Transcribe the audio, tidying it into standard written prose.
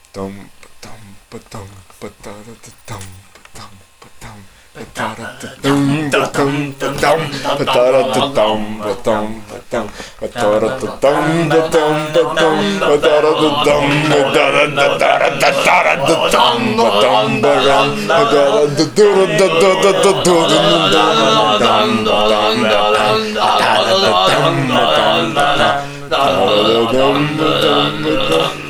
Dum dum ba dum ba da da da dum ba dum ba dum ba da da da dum ba dum ba dum ba da da da dum ba dum ba dum ba da da da dum ba dum ba dum ba da da da dum ba da da da da da da da da dum ba dum ba dum ba da da da da da da da da da da